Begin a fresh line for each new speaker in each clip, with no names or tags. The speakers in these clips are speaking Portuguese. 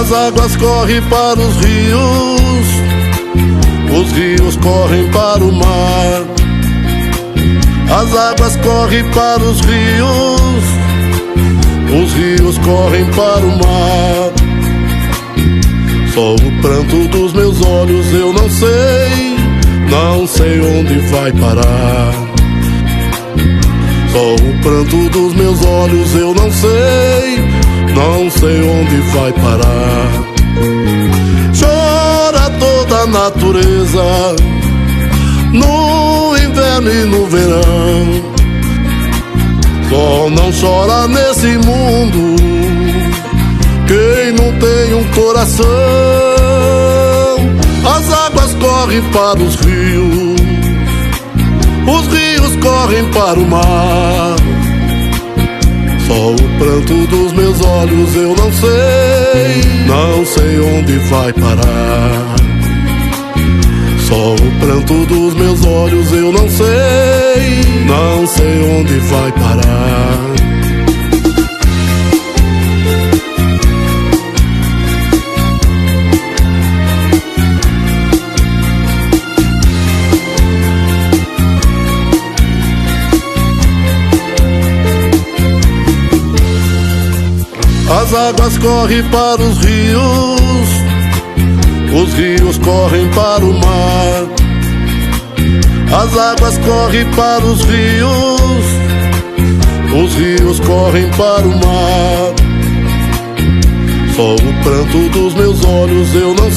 As águas correm para os rios correm para o mar. As águas correm para os rios correm para o mar. Só o pranto dos meus olhos eu não sei onde vai parar. Só o pranto dos meus olhos eu não sei onde vai parar. Chora toda a natureza, no inverno e no verão. Só não chora nesse mundo quem não tem um coração. As águas correm para os rios correm para o mar. Só o pranto dos meus olhos eu não sei onde vai parar. Só o pranto dos meus olhos eu não sei onde vai parar. As águas correm para os rios correm para o mar. As águas correm para os rios correm para o mar. Só o pranto dos meus olhos eu não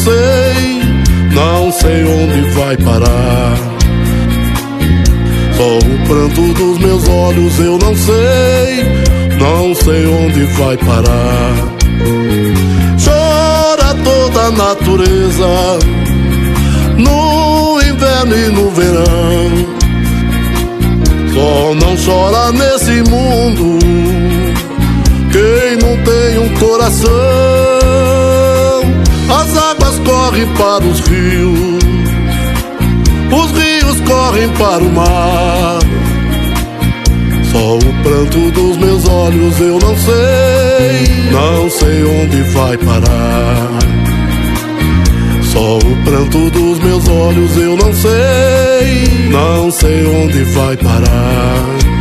sei onde vai parar. Só o pranto dos meus olhos eu não sei onde vai parar. Chora toda a natureza, no inverno e no verão. Só não chora nesse mundo quem não tem um coração. As águas correm para os rios correm para o mar. Só o pranto dos meus olhos eu não sei onde vai parar. Só o pranto dos meus olhos eu não sei onde vai parar.